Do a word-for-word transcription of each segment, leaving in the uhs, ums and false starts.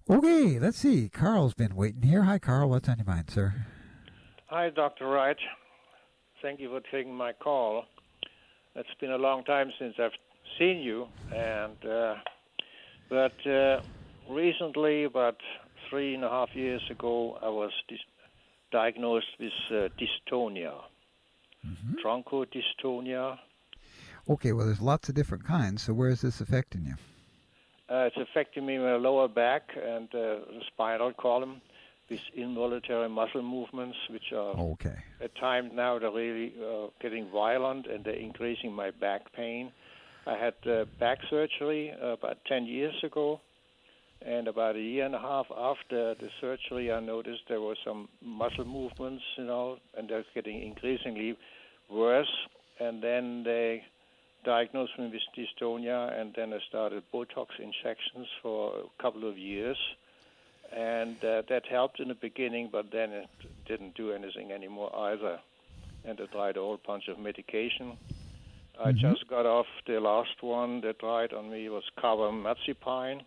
Okay, let's see. Carl's been waiting here. Hi, Carl. What's on your mind, sir? Hi, Doctor Wright. Thank you for taking my call. It's been a long time since I've seen you, and uh, but uh, recently, about three and a half years ago, I was dis- diagnosed with uh, dystonia, Mm-hmm. bronchodystonia. Okay, well, there's lots of different kinds, so where is this affecting you? Uh, it's affecting me in my lower back and uh, the spinal column with involuntary muscle movements, which are Okay. at times now they're really uh, getting violent and they're increasing my back pain. I had uh, back surgery uh, about ten years ago, and about a year and a half after the surgery, I noticed there were some muscle movements, you know, and they're getting increasingly worse. And then they diagnosed me with dystonia, and then I started Botox injections for a couple of years. And uh, that helped in the beginning, but then it didn't do anything anymore either. And I tried a whole bunch of medication. I Mm-hmm. just got off the last one they tried on me was carbamazepine.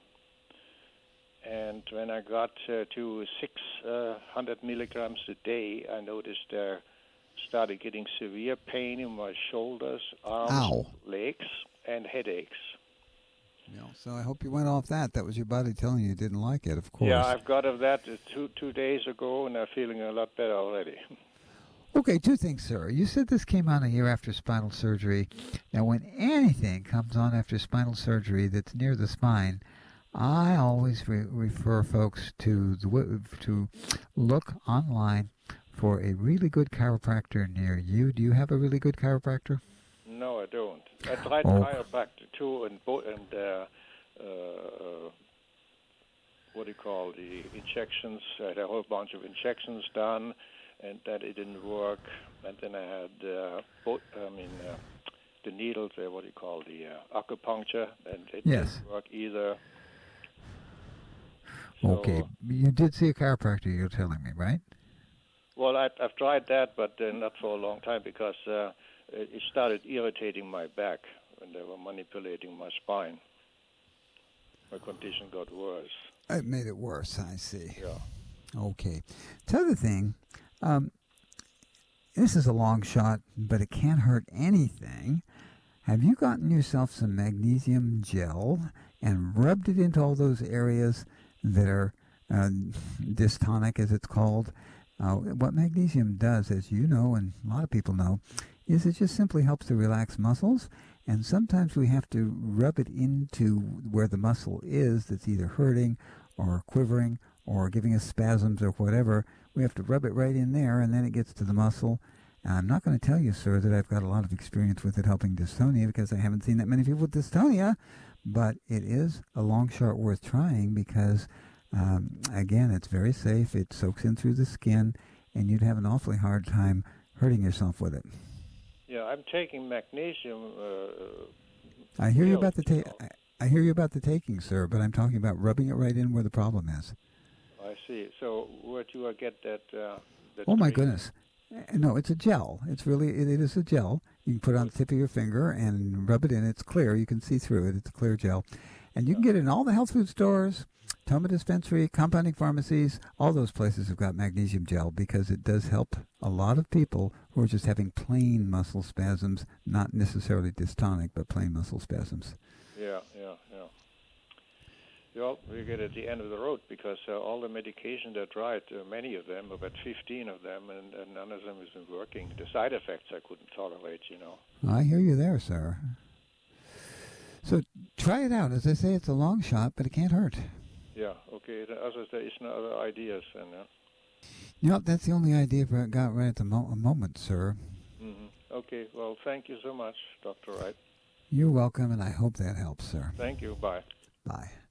And when I got uh, to six hundred milligrams a day, I noticed I started getting severe pain in my shoulders, arms, Ow. legs, and headaches. Yeah, so I hope you went off that. That was your body telling you you didn't like it, of course. Yeah, I've got of that uh, two two days ago, and I'm feeling a lot better already. Okay, two things, sir. You said this came on a year after spinal surgery. Now, when anything comes on after spinal surgery that's near the spine, I always re- refer folks to the w- to look online for a really good chiropractor near you. Do you have a really good chiropractor? No, I don't. I tried Oh. chiropractor too, and bo- and uh, uh, what do you call the injections? I had a whole bunch of injections done, and that it didn't work. And then I had, uh, bo- I mean, uh, the needles. Uh, what do you call the uh, acupuncture? And it Yes. didn't work either. Okay, So, you did see a chiropractor, you're telling me, right? well, I, I've tried that, but uh, not for a long time because uh, it it started irritating my back when they were manipulating my spine. My condition got worse. It made it worse, I see. Yeah. Okay. The other thing, um, this is a long shot, but it can't hurt anything. Have you gotten yourself some magnesium gel and rubbed it into all those areas that are uh, dystonic, as it's called? Uh, what magnesium does, as you know and a lot of people know, is it just simply helps to relax muscles. And sometimes we have to rub it into where the muscle is that's either hurting or quivering or giving us spasms or whatever. We have to rub it right in there, and then it gets to the muscle. And I'm not going to tell you, sir, that I've got a lot of experience with it helping dystonia because I haven't seen that many people with dystonia. But it is a long shot worth trying because, um, again, it's very safe. It soaks in through the skin, and you'd have an awfully hard time hurting yourself with it. Yeah, I'm taking magnesium. Uh, I hear you pills, about the you ta- know. I, I hear you about the taking, sir, but I'm talking about rubbing it right in where the problem is. I see. So where do I get that? Uh, that Oh my cream? goodness. Uh, No, it's a gel. It's really, it, it is a gel. You can put it on the tip of your finger and rub it in. It's clear. You can see through it. It's a clear gel. And you can get it in all the health food stores, Toma Dispensary, compounding pharmacies. All those places have got magnesium gel because it does help a lot of people who are just having plain muscle spasms, not necessarily dystonic, but plain muscle spasms. Yeah, yeah, yeah. Well, we get at the end of the road because uh, all the medication they tried, uh, many of them, about fifteen of them, and, and none of them isn't working. The side effects I couldn't tolerate, you know. I hear you there, sir. So try it out. As I say, it's a long shot, but it can't hurt. Yeah, okay. The others, there is no other ideas, and uh, Yep, that's the only idea I got right at the mo- moment, sir. mm-hmm. Okay. Well, thank you so much, Doctor Wright. You're welcome, and I hope that helps, sir. Thank you. Bye. Bye.